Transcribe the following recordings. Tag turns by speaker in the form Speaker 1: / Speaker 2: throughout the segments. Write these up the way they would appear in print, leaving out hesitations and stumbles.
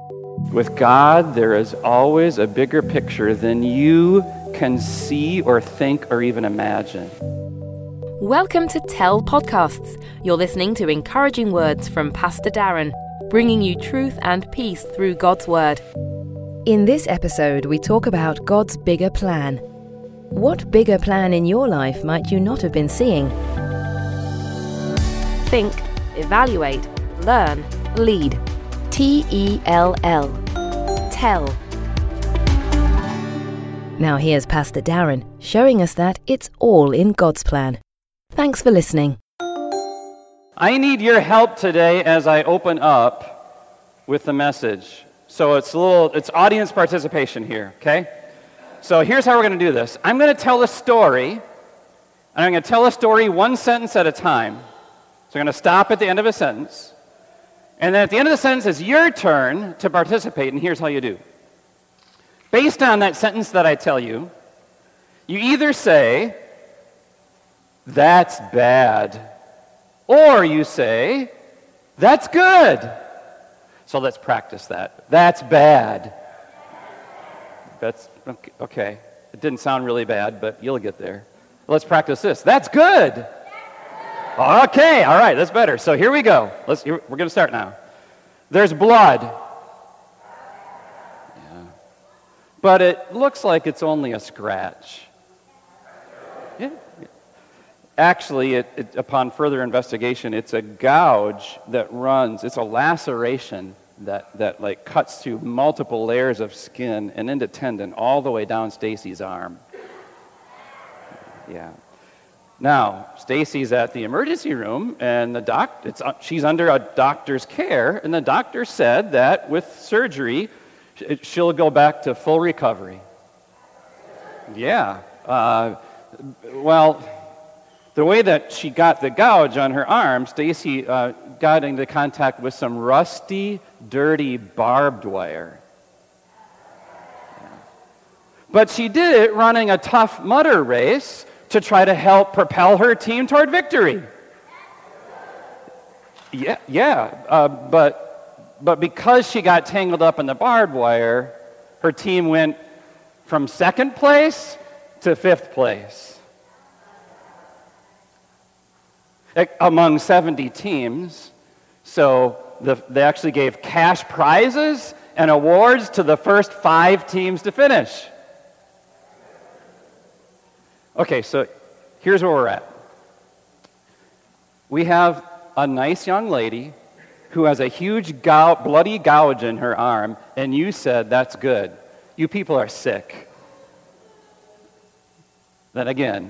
Speaker 1: With God, there is always a bigger picture than you can see or think or even imagine.
Speaker 2: Welcome to Tell Podcasts. You're listening to encouraging words from Pastor Darren, bringing you truth and peace through God's Word. In this episode, we talk about God's bigger plan. What bigger plan in your life might you not have been seeing? Think, evaluate, learn, lead. T-E-L-L. Tell. Now here's Pastor Darren showing us that it's all in God's plan. Thanks for listening.
Speaker 1: I need your help today as I open up with the message. So it's audience participation here, okay? So here's how we're going to do this. I'm going to tell a story, and I'm going to tell a story one sentence at a time. So I'm going to stop at the end of a sentence. And then at the end of the sentence, it's your turn to participate, and here's how you do. Based on that sentence that I tell you, you either say, "That's bad," or you say, "That's good." So let's practice that. That's bad. That's okay. It didn't sound really bad, but you'll get there. Let's practice this. That's good. Okay, all right, that's better. So here we go. We're going to start now. There's blood. Yeah. But it looks like it's only a scratch. Yeah. Actually, upon further investigation, it's a gouge that runs. It's a laceration that like cuts through multiple layers of skin and into tendon all the way down Stacy's arm. Yeah. Now, Stacy's at the emergency room, and she's under a doctor's care, and the doctor said that with surgery, she'll go back to full recovery. Yeah. Well, the way that she got the gouge on her arm, Stacy got into contact with some rusty, dirty barbed wire. Yeah. But she did it running a Tough Mudder race to try to help propel her team toward victory. But because she got tangled up in the barbed wire, her team went from second place to fifth place. Among 70 teams, so they actually gave cash prizes and awards to the first 5 teams to finish. Okay, so here's where we're at. We have a nice young lady who has a huge bloody gouge in her arm, and you said, "That's good. You people are sick." Then again,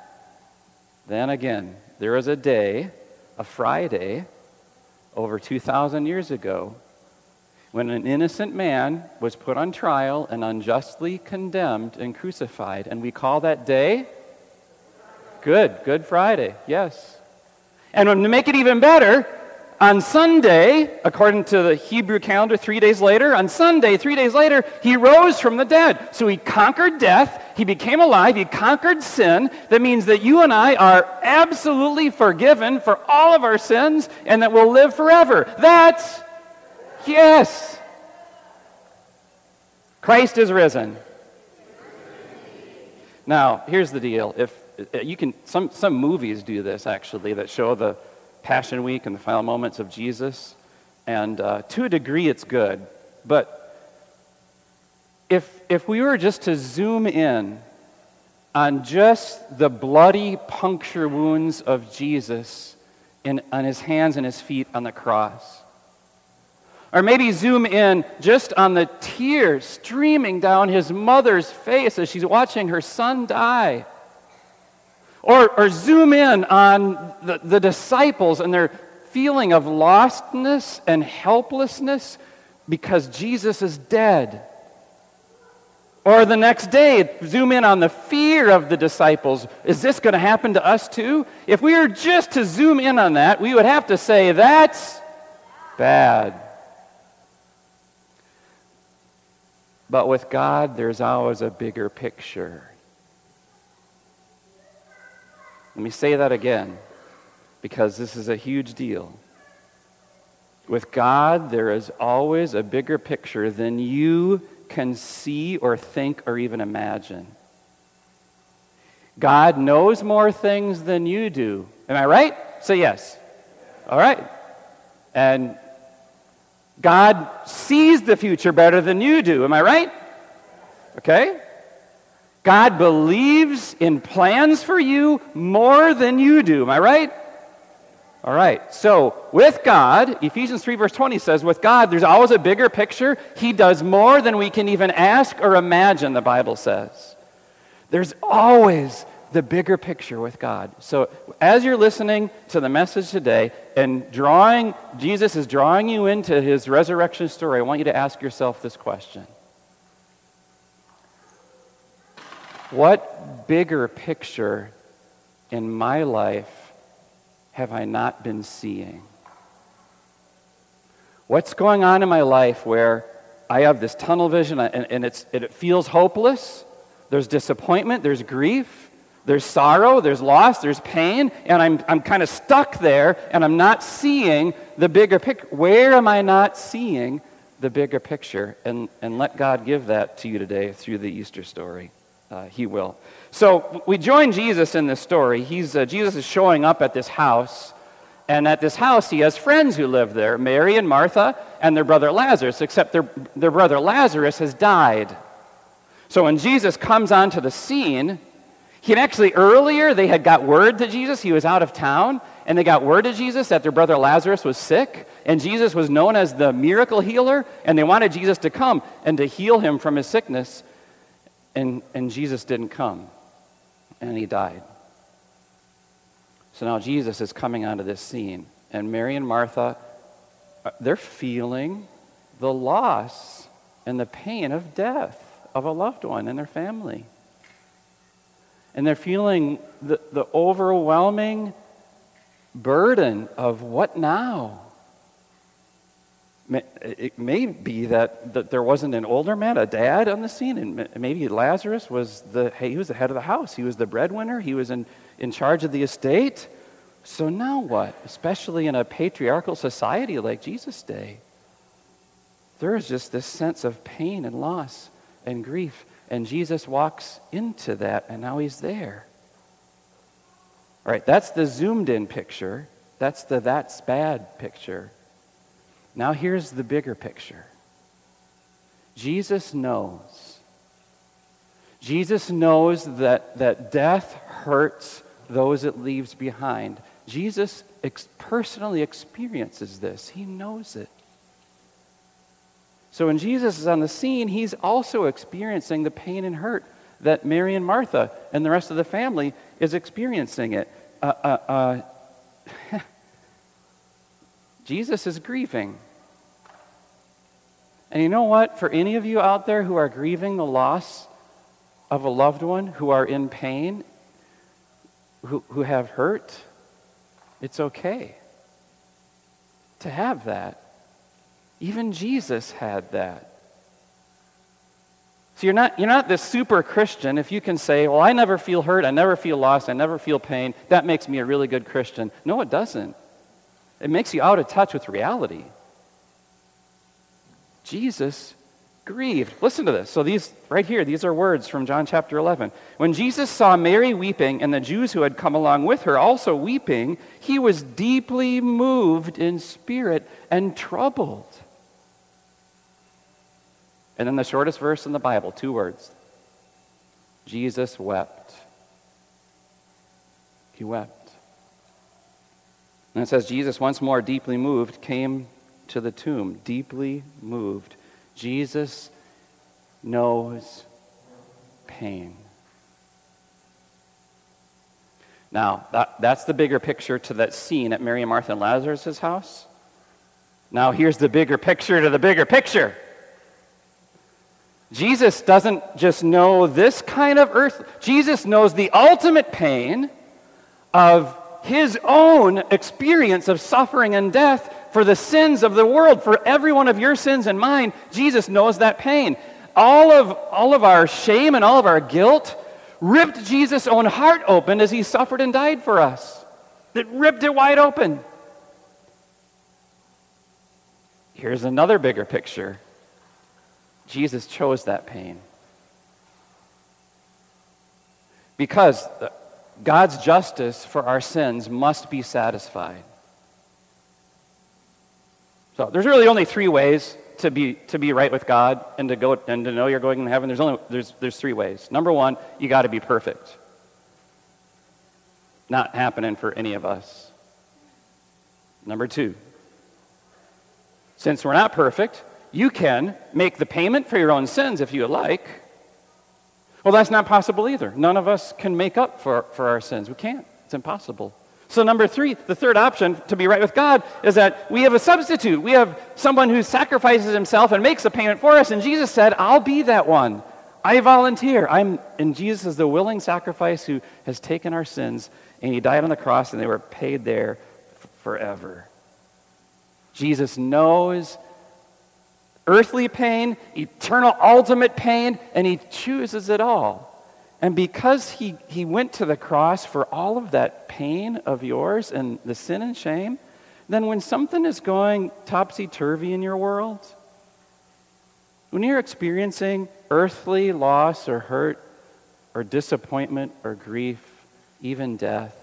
Speaker 1: there was a day, a Friday, over 2,000 years ago, when an innocent man was put on trial and unjustly condemned and crucified, and we call that day Good Friday, yes. And to make it even better, on Sunday, according to the Hebrew calendar, 3 days later, on Sunday, 3 days later, he rose from the dead. So he conquered death, he became alive, he conquered sin. That means that you and I are absolutely forgiven for all of our sins, and that we'll live forever. That's, yes. Christ is risen. Now, here's the deal. If you can, some movies do this actually that show the Passion Week and the final moments of Jesus, and to a degree it's good. But if we were just to zoom in on just the bloody puncture wounds of Jesus on his hands and his feet on the cross, or maybe zoom in just on the tears streaming down his mother's face as she's watching her son die. Or zoom in on the disciples and their feeling of lostness and helplessness because Jesus is dead. Or the next day, zoom in on the fear of the disciples. Is this going to happen to us too? If we were just to zoom in on that, we would have to say, that's bad. But with God, there's always a bigger picture. Let me say that again, because this is a huge deal. With God, there is always a bigger picture than you can see or think or even imagine. God knows more things than you do. Am I right? Say yes. All right. And God sees the future better than you do. Am I right? Okay. God believes in plans for you more than you do. Am I right? All right. So with God, Ephesians 3 verse 20 says, with God, there's always a bigger picture. He does more than we can even ask or imagine, the Bible says. There's always the bigger picture with God. So as you're listening to the message today and Jesus is drawing you into his resurrection story, I want you to ask yourself this question. What bigger picture in my life have I not been seeing? What's going on in my life where I have this tunnel vision and it feels hopeless? There's disappointment, there's grief, there's sorrow, there's loss, there's pain, and I'm kind of stuck there and I'm not seeing the bigger picture. Where am I not seeing the bigger picture? And let God give that to you today through the Easter story. He will. So we join Jesus in this story. Jesus is showing up at this house, and at this house he has friends who live there, Mary and Martha and their brother Lazarus, except their brother Lazarus has died. So when Jesus comes onto the scene, earlier they had got word to Jesus, he was out of town, and they got word to Jesus that their brother Lazarus was sick, and Jesus was known as the miracle healer, and they wanted Jesus to come and to heal him from his sickness. And Jesus didn't come, and he died. So now Jesus is coming onto this scene, and Mary and Martha, they're feeling the loss and the pain of death of a loved one in their family. And they're feeling the overwhelming burden of what now? It may be that there wasn't an older man, a dad on the scene, and maybe Lazarus was the head of the house. He was the breadwinner. He was in charge of the estate. So now what? Especially in a patriarchal society like Jesus' day, there is just this sense of pain and loss and grief. And Jesus walks into that, and now he's there. All right, that's the zoomed-in picture. That's the that's bad picture. Now here's the bigger picture. Jesus knows. Jesus knows that death hurts those it leaves behind. Jesus personally experiences this. He knows it. So when Jesus is on the scene, he's also experiencing the pain and hurt that Mary and Martha and the rest of the family is experiencing it. Jesus is grieving. And you know what? For any of you out there who are grieving the loss of a loved one, who are in pain, who have hurt, it's okay to have that. Even Jesus had that. So you're not this super Christian if you can say, well, I never feel hurt, I never feel loss, I never feel pain. That makes me a really good Christian. No, it doesn't. It makes you out of touch with reality. Jesus grieved. Listen to this. So these are words from John chapter 11. When Jesus saw Mary weeping and the Jews who had come along with her also weeping, he was deeply moved in spirit and troubled. And then the shortest verse in the Bible, 2 words. Jesus wept. He wept. And it says, Jesus, once more deeply moved, came to the tomb, deeply moved. Jesus knows pain. Now, that's the bigger picture to that scene at Mary and Martha and Lazarus' house. Now, here's the bigger picture to the bigger picture. Jesus doesn't just know this kind of earth. Jesus knows the ultimate pain of his own experience of suffering and death for the sins of the world, for every one of your sins and mine. Jesus knows that pain. All of our shame and all of our guilt ripped Jesus' own heart open as he suffered and died for us. It ripped it wide open. Here's another bigger picture. Jesus chose that pain. Because God's justice for our sins must be satisfied. So there's really only three ways to be right with God and to know you're going to heaven. There's three ways. Number one, you got to be perfect. Not happening for any of us. Number two, since we're not perfect, you can make the payment for your own sins if you like. Well, that's not possible either. None of us can make up for our sins. We can't. It's impossible. So number three, the third option to be right with God is that we have a substitute. We have someone who sacrifices himself and makes a payment for us. And Jesus said, I'll be that one. I volunteer. And Jesus is the willing sacrifice who has taken our sins, and he died on the cross, and they were paid there forever. Jesus knows earthly pain, eternal ultimate pain, and he chooses it all. And because he went to the cross for all of that pain of yours and the sin and shame, then when something is going topsy-turvy in your world, when you're experiencing earthly loss or hurt or disappointment or grief, even death,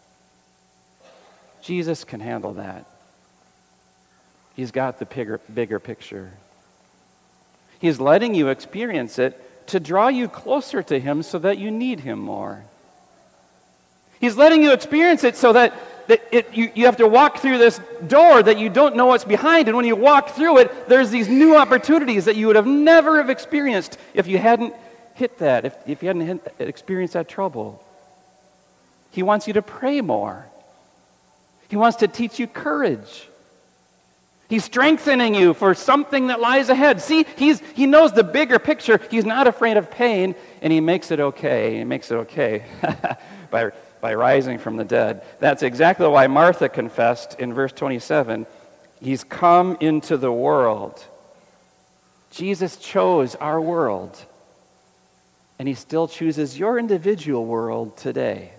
Speaker 1: Jesus can handle that. He's got the bigger picture. He's letting you experience it to draw you closer to him so that you need him more. He's letting you experience it so that you have to walk through this door that you don't know what's behind, and when you walk through it, there's these new opportunities that you would have never have experienced if you hadn't hit that, if you hadn't experienced that trouble. He wants you to pray more. He wants to teach you courage. He's strengthening you for something that lies ahead. See, he knows the bigger picture. He's not afraid of pain, and he makes it okay. He makes it okay by rising from the dead. That's exactly why Martha confessed in verse 27, he's come into the world. Jesus chose our world, and he still chooses your individual world today.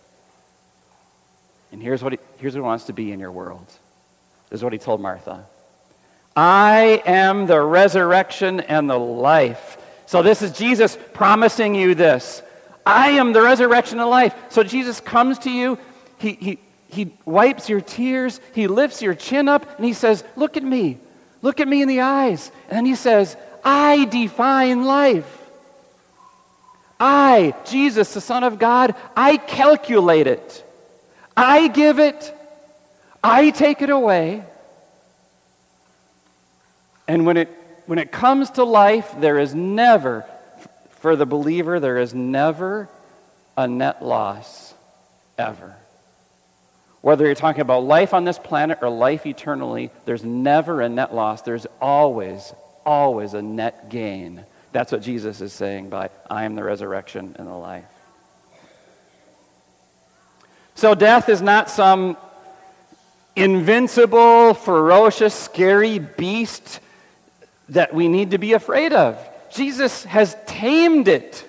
Speaker 1: And here's what he wants to be in your world. This is what he told Martha. I am the resurrection and the life. So this is Jesus promising you this. I am the resurrection and life. So Jesus comes to you. He wipes your tears. He lifts your chin up and he says, look at me. Look at me in the eyes. And then he says, I define life. I, Jesus, the Son of God, I calculate it. I give it. I take it away. And when it comes to life, there is never, for the believer, there is never a net loss, ever. Whether you're talking about life on this planet or life eternally, there's never a net loss. There's always a net gain. That's what Jesus is saying by, I am the resurrection and the life. So death is not some invincible, ferocious, scary beast that we need to be afraid of. Jesus has tamed it.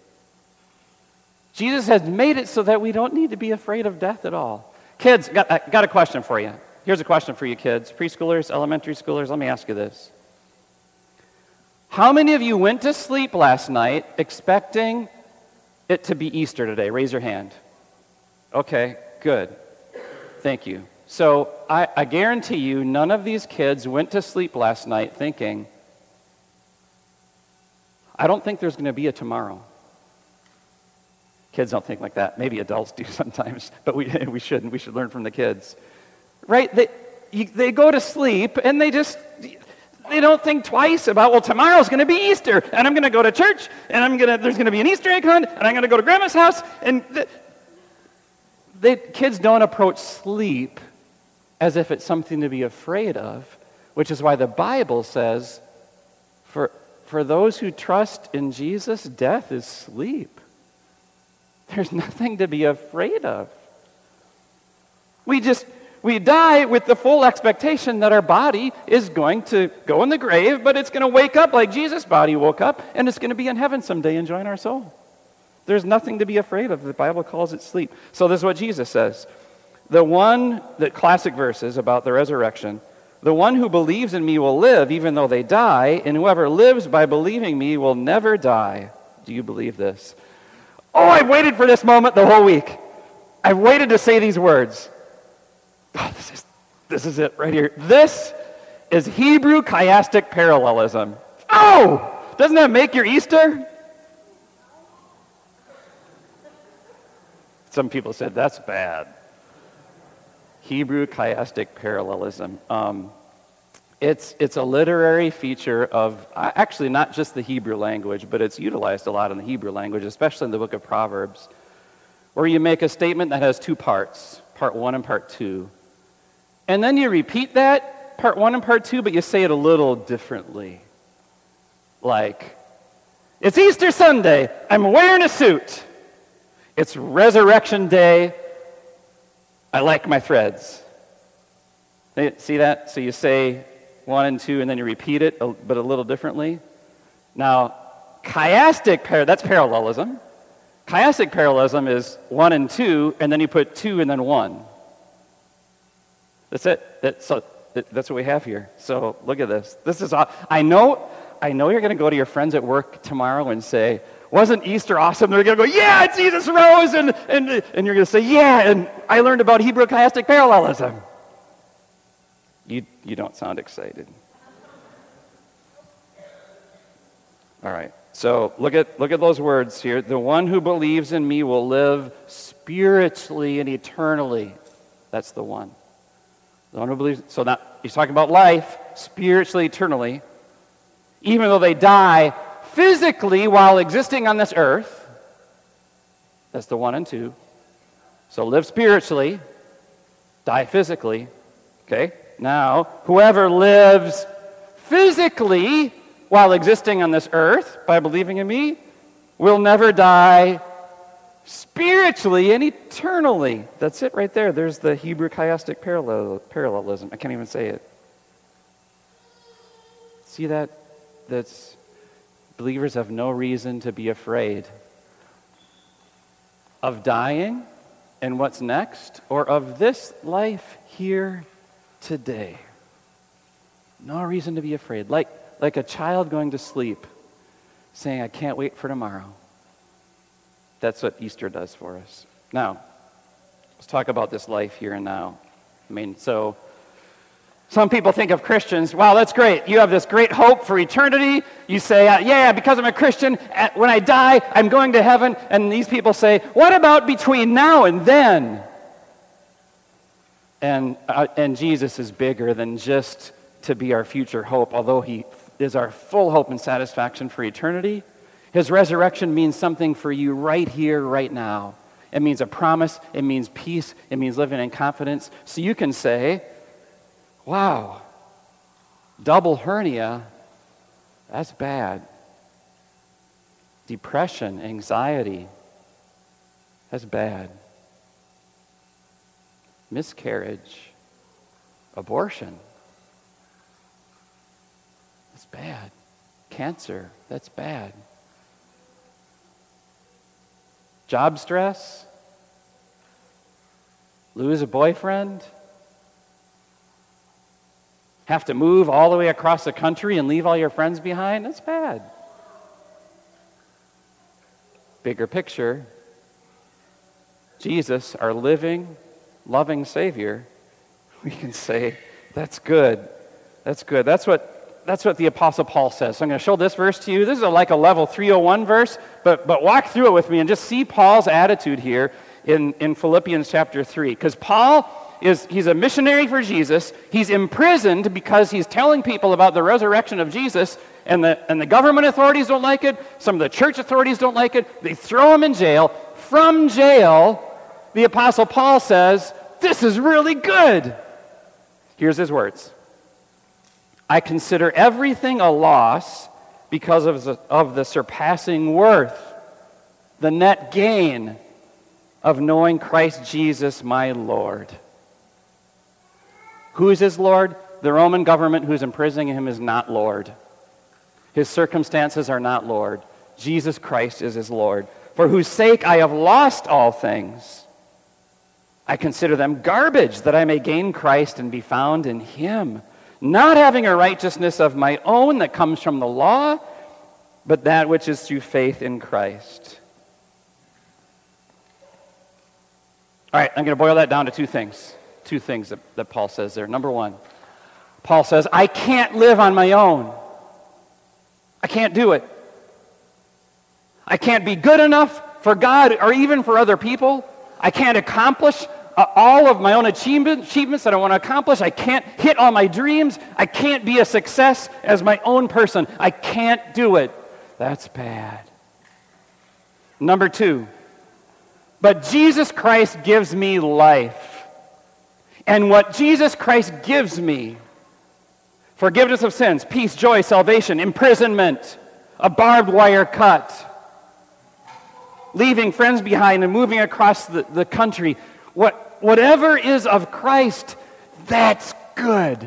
Speaker 1: Jesus has made it so that we don't need to be afraid of death at all. Kids, I got a question for you. Here's a question for you kids, preschoolers, elementary schoolers. Let me ask you this. How many of you went to sleep last night expecting it to be Easter today? Raise your hand. Okay, good. Thank you. So I guarantee you none of these kids went to sleep last night thinking, I don't think there's going to be a tomorrow. Kids don't think like that. Maybe adults do sometimes, but we shouldn't. We should learn from the kids. Right? They go to sleep and they don't think twice about, well, tomorrow's going to be Easter, and I'm going to go to church, and there's going to be an Easter egg hunt, and I'm going to go to Grandma's house, and kids don't approach sleep as if it's something to be afraid of, which is why the Bible says, for those who trust in Jesus, death is sleep. There's nothing to be afraid of. We die with the full expectation that our body is going to go in the grave, but it's going to wake up like Jesus' body woke up, and it's going to be in heaven someday enjoying our soul. There's nothing to be afraid of. The Bible calls it sleep. So this is what Jesus says. The classic verses about the resurrection, The one who believes in me will live even though they die, and whoever lives by believing me will never die. Do you believe this? Oh, I've waited for this moment the whole week. I've waited to say these words. Oh, this is it right here. This is Hebrew chiastic parallelism. Oh, doesn't that make your Easter? Some people said that's bad. Hebrew chiastic parallelism. It's a literary feature of, actually not just the Hebrew language, but it's utilized a lot in the Hebrew language, especially in the book of Proverbs, where you make a statement that has two parts, part 1 and part 2. And then you repeat that, part 1 and part 2, but you say it a little differently. Like, it's Easter Sunday, I'm wearing a suit. It's Resurrection Day, I like my threads. See that? So you say 1 and 2, and then you repeat it, but a little differently. Now, that's parallelism. Chiastic parallelism is 1 and 2, and then you put 2 and then 1. That's it. That's what we have here. So look at this. This is. I know you're going to go to your friends at work tomorrow and say, "Wasn't Easter awesome?" They're going to go, "Yeah, Jesus rose," and you're going to say, "Yeah, and I learned about Hebrew chiastic parallelism." You don't sound excited. All right. So look at those words here. The one who believes in me will live spiritually and eternally. That's the one. The one who believes. So now he's talking about life spiritually, eternally. Even though they die physically while existing on this earth. That's the 1 and 2. So live spiritually, die physically. Okay? Now, whoever lives physically while existing on this earth by believing in me will never die spiritually and eternally. That's it right there. There's the Hebrew chiastic parallelism. I can't even say it. See that? That's believers have no reason to be afraid of dying and what's next, or of this life here today. No reason to be afraid. Like a child going to sleep, saying, "I can't wait for tomorrow." That's what Easter does for us. Now, let's talk about this life here and now. So some people think of Christians, wow, that's great. You have this great hope for eternity. You say, yeah, because I'm a Christian, when I die, I'm going to heaven. And these people say, what about between now and then? And Jesus is bigger than just to be our future hope, although he is our full hope and satisfaction for eternity. His resurrection means something for you right here, right now. It means a promise. It means peace. It means living in confidence. So you can say, wow, double hernia, that's bad. Depression, anxiety, that's bad. Miscarriage, abortion, that's bad. Cancer, that's bad. Job stress, lose a boyfriend, have to move all the way across the country and leave all your friends behind, that's bad. Bigger picture, Jesus, our living, loving Savior, we can say, that's good. That's good. That's what the Apostle Paul says. So I'm going to show this verse to you. This is like a level 301 verse, but walk through it with me and just see Paul's attitude here in Philippians chapter 3. Because Paul he's a missionary for Jesus. He's imprisoned because he's telling people about the resurrection of Jesus, and the government authorities don't like it. Some of the church authorities don't like it. They throw him in jail. From jail, the Apostle Paul says, this is really good. Here's his words. I consider everything a loss because of the surpassing worth, the net gain of knowing Christ Jesus my Lord. Who is his Lord? The Roman government who's imprisoning him is not Lord. His circumstances are not Lord. Jesus Christ is his Lord. For whose sake I have lost all things. I consider them garbage that I may gain Christ and be found in him, not having a righteousness of my own that comes from the law, but that which is through faith in Christ. All right, I'm going to boil that down to two things. Two things that Paul says there. Number one, Paul says, I can't live on my own. I can't do it. I can't be good enough for God or even for other people. I can't accomplish all of my own achievements that I want to accomplish. I can't hit all my dreams. I can't be a success as my own person. I can't do it. That's bad. Number two, but Jesus Christ gives me life. And what Jesus Christ gives me, forgiveness of sins, peace, joy, salvation, imprisonment, a barbed wire cut, leaving friends behind and moving across the country, whatever is of Christ, that's good.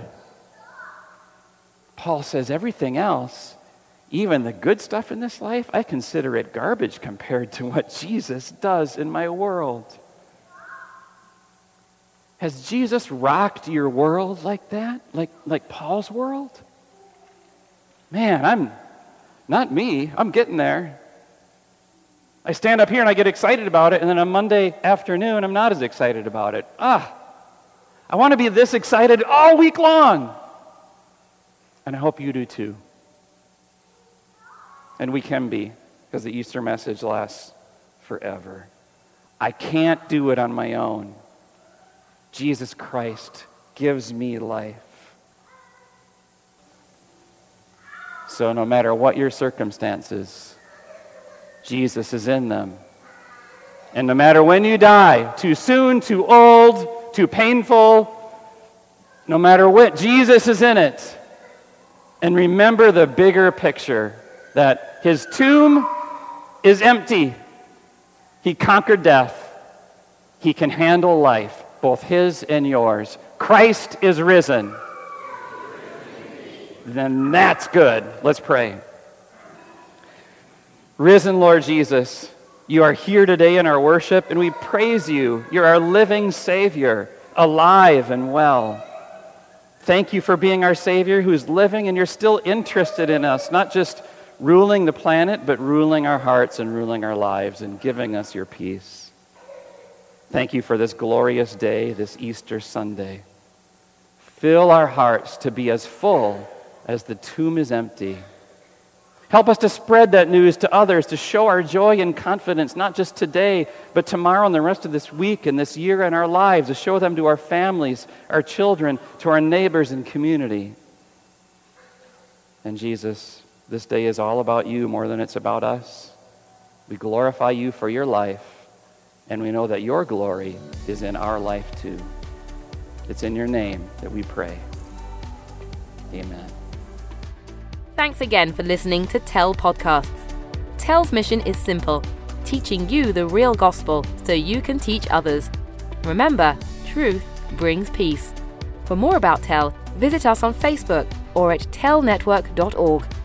Speaker 1: Paul says everything else, even the good stuff in this life, I consider it garbage compared to what Jesus does in my world. Has Jesus rocked your world like that? Like Paul's world? Man, not me. I'm getting there. I stand up here and I get excited about it, and then on Monday afternoon, I'm not as excited about it. I want to be this excited all week long. And I hope you do too. And we can be, because the Easter message lasts forever. I can't do it on my own. Jesus Christ gives me life. So no matter what your circumstances, Jesus is in them. And no matter when you die, too soon, too old, too painful, no matter what, Jesus is in it. And remember the bigger picture, that his tomb is empty. He conquered death. He can handle life, both his and yours. Christ is risen. Then that's good. Let's pray. Risen Lord Jesus, you are here today in our worship, and we praise you. You're our living Savior, alive and well. Thank you for being our Savior who's living, and you're still interested in us, not just ruling the planet, but ruling our hearts and ruling our lives and giving us your peace. Thank you for this glorious day, this Easter Sunday. Fill our hearts to be as full as the tomb is empty. Help us to spread that news to others, to show our joy and confidence, not just today, but tomorrow and the rest of this week and this year in our lives, to show them to our families, our children, to our neighbors and community. And Jesus, this day is all about you more than it's about us. We glorify you for your life, and we know that your glory is in our life too. It's in your name that we pray. Amen.
Speaker 2: Thanks again for listening to Tell Podcasts. Tell's mission is simple, teaching you the real gospel so you can teach others. Remember, truth brings peace. For more about Tell, visit us on Facebook or at tellnetwork.org.